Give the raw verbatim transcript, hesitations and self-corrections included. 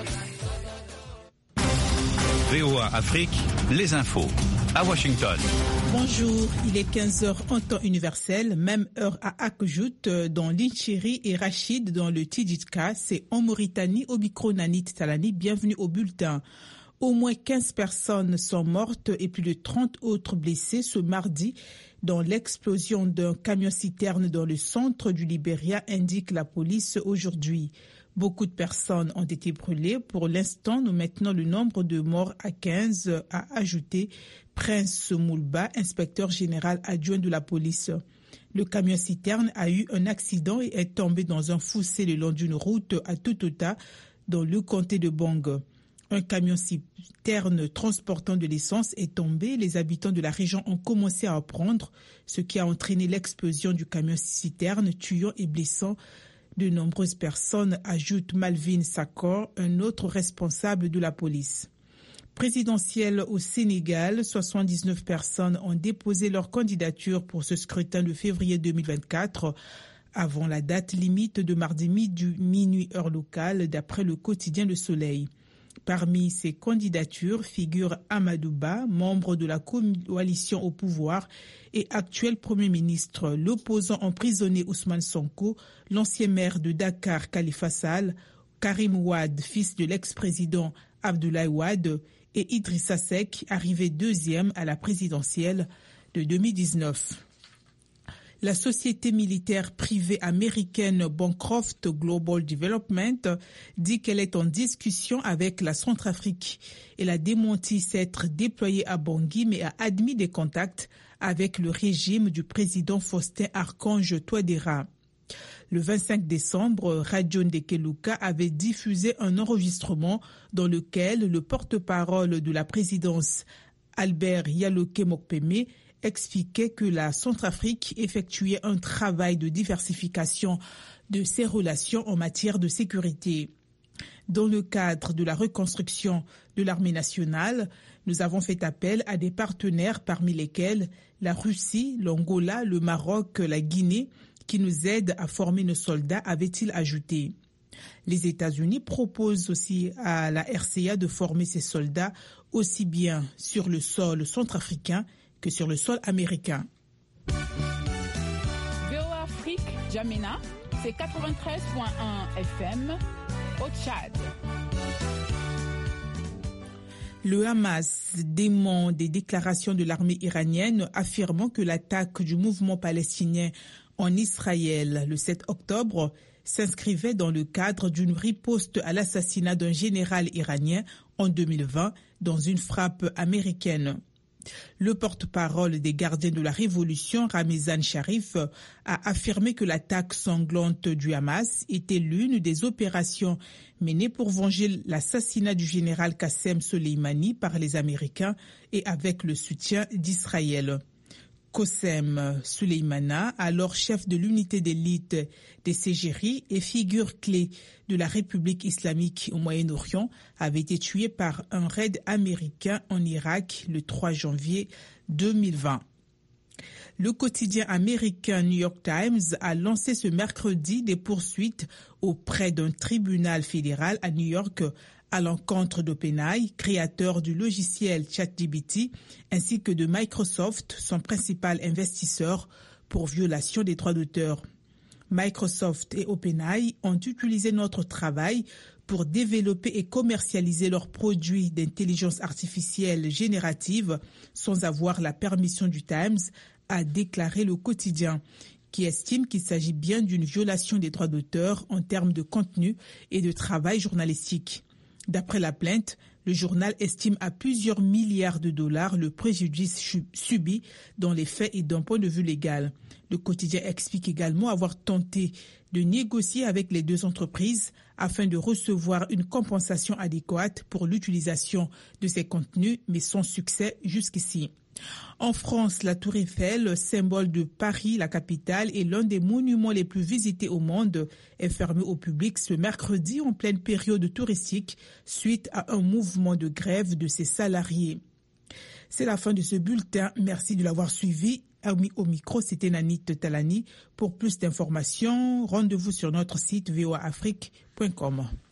V O A Afrique, les infos, à Washington. Bonjour, il est quinze heures en temps universel, même heure à Akjout dans l'Inchiri et Rachid dans le Tidjika. C'est en Mauritanie, au micro Nanit Talani. Bienvenue au bulletin. Au moins quinze personnes sont mortes et plus de trente autres blessées ce mardi dans l'explosion d'un camion-citerne dans le centre du Libéria, indique la police aujourd'hui. Beaucoup de personnes ont été brûlées. Pour l'instant, nous maintenons le nombre de morts à quinze, a ajouté Prince Moulba, inspecteur général adjoint de la police. Le camion-citerne a eu un accident et est tombé dans un fossé le long d'une route à Totota, dans le comté de Bong. Un camion-citerne transportant de l'essence est tombé. Les habitants de la région ont commencé à apprendre, ce qui a entraîné l'explosion du camion-citerne, tuant et blessant de nombreuses personnes, ajoute Malvin Sakor, un autre responsable de la police. Présidentielle au Sénégal, soixante-dix-neuf personnes ont déposé leur candidature pour ce scrutin de février deux mille vingt-quatre, avant la date limite de mardi midi, minuit heure locale, d'après le quotidien Le Soleil. Parmi ces candidatures figure Amadouba, membre de la coalition au pouvoir et actuel Premier ministre, l'opposant emprisonné Ousmane Sonko, l'ancien maire de Dakar Khalifa Sall, Karim Wade, fils de l'ex-président Abdoulaye Wade, et Idrissa Seck, arrivé deuxième à la présidentielle de deux mille dix-neuf. La société militaire privée américaine Bancroft Global Development dit qu'elle est en discussion avec la Centrafrique. Elle a démenti s'être déployée à Bangui mais a admis des contacts avec le régime du président Faustin Archange Touadéra. Le vingt-cinq décembre, Radio Ndekeluka avait diffusé un enregistrement dans lequel le porte-parole de la présidence, Albert Yaloke Mokpeme, expliquait que la Centrafrique effectuait un travail de diversification de ses relations en matière de sécurité. Dans le cadre de la reconstruction de l'armée nationale, nous avons fait appel à des partenaires parmi lesquels la Russie, l'Angola, le Maroc, la Guinée, qui nous aident à former nos soldats, avait-il ajouté. Les États-Unis proposent aussi à la R C A de former ses soldats aussi bien sur le sol centrafricain que sur le sol américain. V O A Afrique, Djamena, c'est quatre-vingt-treize virgule un F M au Tchad. Le Hamas dément des déclarations de l'armée iranienne affirmant que l'attaque du mouvement palestinien en Israël le sept octobre s'inscrivait dans le cadre d'une riposte à l'assassinat d'un général iranien en deux mille vingt dans une frappe américaine. Le porte-parole des gardiens de la Révolution, Ramizan Sharif, a affirmé que l'attaque sanglante du Hamas était l'une des opérations menées pour venger l'assassinat du général Qassem Soleimani par les Américains et avec le soutien d'Israël. Qassem Soleimani, alors chef de l'unité d'élite des Ségéries et figure clé de la République islamique au Moyen-Orient, avait été tué par un raid américain en Irak le trois janvier deux mille vingt. Le quotidien américain New York Times a lancé ce mercredi des poursuites auprès d'un tribunal fédéral à New York à l'encontre d'OpenAI, créateur du logiciel ChatGPT, ainsi que de Microsoft, son principal investisseur, pour violation des droits d'auteur. Microsoft et OpenAI ont utilisé notre travail pour développer et commercialiser leurs produits d'intelligence artificielle générative sans avoir la permission du Times, a déclaré le quotidien, qui estime qu'il s'agit bien d'une violation des droits d'auteur en termes de contenu et de travail journalistique. D'après la plainte, le journal estime à plusieurs milliards de dollars le préjudice subi dans les faits et d'un point de vue légal. Le quotidien explique également avoir tenté de négocier avec les deux entreprises afin de recevoir une compensation adéquate pour l'utilisation de ces contenus, mais sans succès jusqu'ici. En France, la Tour Eiffel, symbole de Paris, la capitale, et l'un des monuments les plus visités au monde, est fermé au public ce mercredi en pleine période touristique suite à un mouvement de grève de ses salariés. C'est la fin de ce bulletin. Merci de l'avoir suivi. Au micro, c'était Nanit Talani. Pour plus d'informations, rendez-vous sur notre site v o a afrique point com.